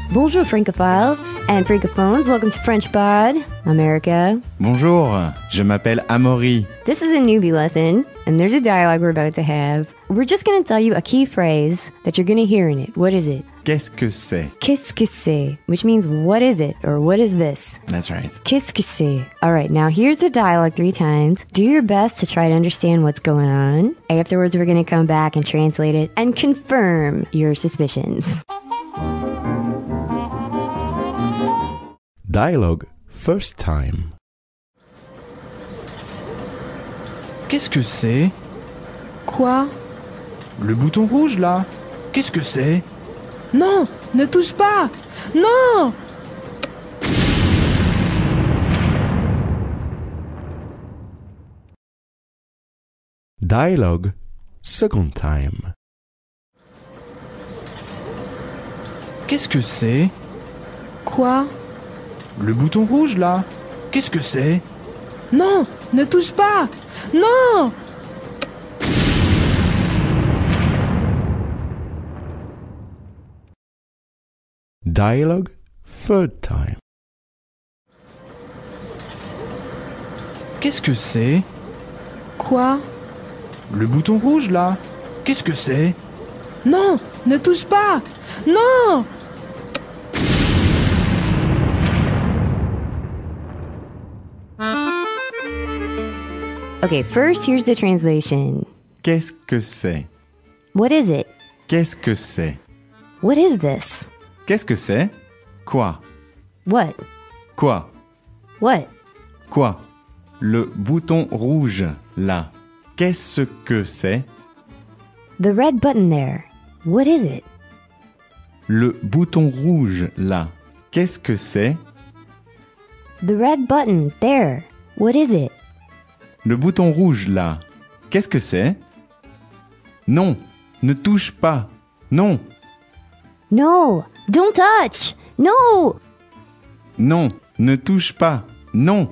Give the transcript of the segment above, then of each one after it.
Bonjour Francophiles and Francophones, welcome to French Pod, America. Bonjour, je m'appelle Amaury. This is a newbie lesson, and there's a dialogue we're about to have. We're just going to tell you a key phrase that you're going to hear in it. What is it? Qu'est-ce que c'est? Qu'est-ce que c'est? Which means what is it, or what is this? That's right. Qu'est-ce que c'est? All right, now here's the dialogue 3 times. Do your best to try to understand what's going on. Afterwards, we're going to come back and translate it and confirm your suspicions. Dialogue first time. Qu'est-ce que c'est? Quoi? Le bouton rouge là? Qu'est-ce que c'est? Non, ne touche pas! Non! Dialogue second time. Qu'est-ce que c'est? Quoi? Le bouton rouge là? Qu'est-ce que c'est? Non, ne touche pas! Non! Dialogue third time. Qu'est-ce que c'est? Quoi? Le bouton rouge là? Qu'est-ce que c'est? Non, ne touche pas! Non! Okay, first, here's the translation. Qu'est-ce que c'est? What is it? Qu'est-ce que c'est? What is this? Qu'est-ce que c'est? Quoi? What? Quoi? What? Quoi? Le bouton rouge, là. Qu'est-ce que c'est? The red button there. What is it? Le bouton rouge, là. Qu'est-ce que c'est? The red button there. What is it? Le bouton rouge, là. Qu'est-ce que c'est? Non, ne touche pas. Non, No! Don't touch! No! non, ne touche pas. Non,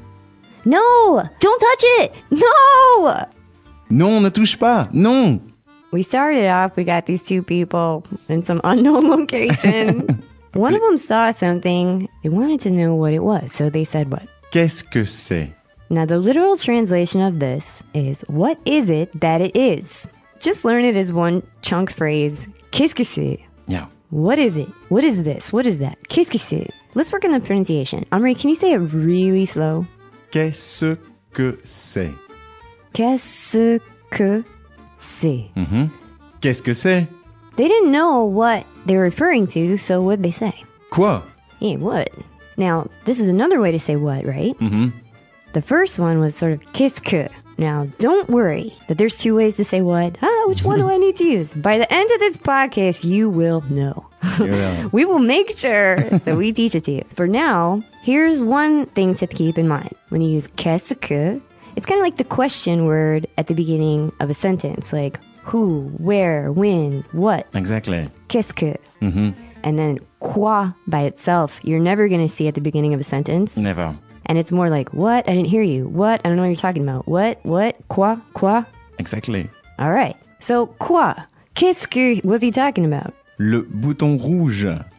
No! Don't touch it! No! non, ne touche pas. Non. We started off, we got these 2 people in some unknown location. One of them saw something. They wanted to know what it was, so they said what? Qu'est-ce que c'est? Now, the literal translation of this is, what is it that it is? Just learn it as one chunk phrase. Qu'est-ce que c'est? Yeah. What is it? What is this? What is that? Qu'est-ce que c'est? Let's work on the pronunciation. Amri, can you say it really slow? Qu'est-ce que c'est? Qu'est-ce que c'est? Qu'est-ce que c'est? They didn't know what they were referring to, so what'd they say? Quoi? Yeah, what? Now, this is another way to say what, right? The first one was sort of qu'est-ce que. Now, don't worry that there's 2 ways to say what. Which one do I need to use? By the end of this podcast, you will know. We will make sure that we teach it to you. For now, here's one thing to keep in mind. When you use qu'est-ce que, it's kind of like the question word at the beginning of a sentence, like who, where, when, what. Exactly. Qu'est-ce que. And then quoi by itself, you're never going to see at the beginning of a sentence. Never. And it's more like, what? I didn't hear you. What? I don't know what you're talking about. What? Quoi? Quoi? Exactly. All right. So, quoi? Qu'est-ce que was he talking about? Le bouton rouge.